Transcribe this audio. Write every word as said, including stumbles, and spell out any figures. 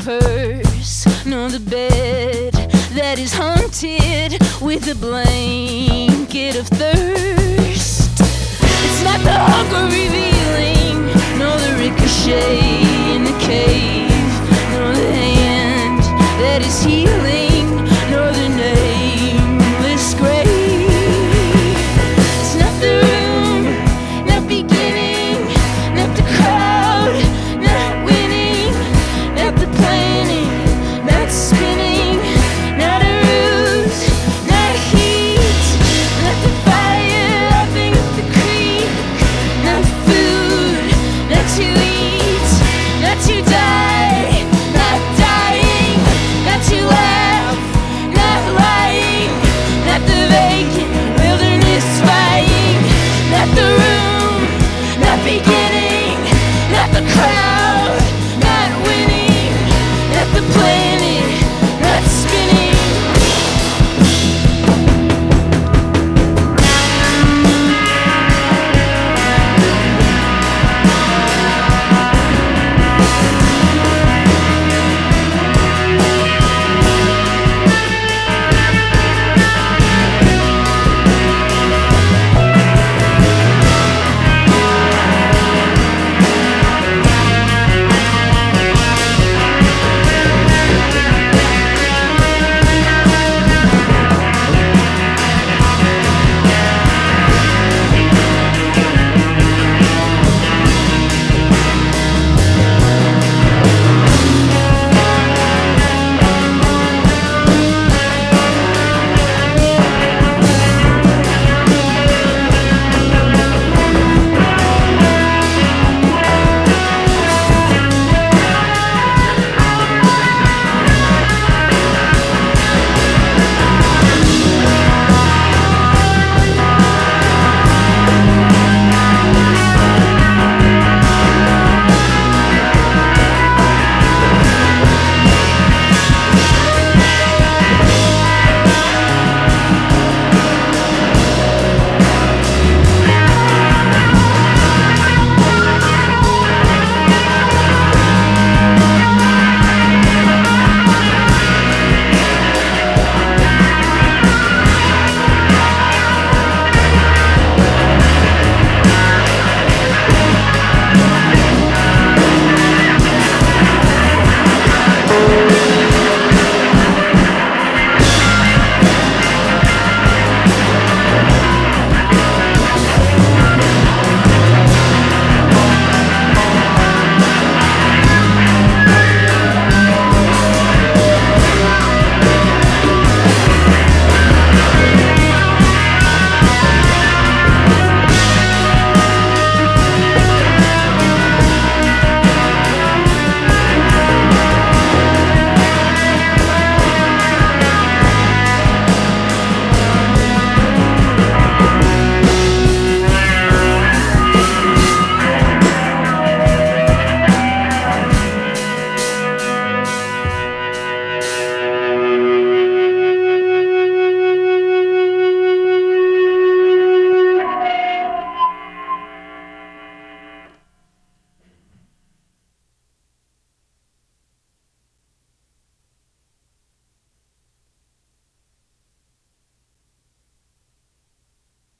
purse, nor the bed that is haunted with a blanket of thirst. It's not the hunger revealing, nor the ricochet in the cave, nor the hand that is healing, nor the nameless grave. It's not the room, not beginning, not the crowd, not winning, not the planning, not spinning, not a ruse, not heat, not the fire laughing up the creek, not food, not to eat, not to die, not dying, not to laugh, not lying, not the vacant wilderness spying, not the room, not beginning, not the crowd, not winning, not the planet, not spinning. Oh,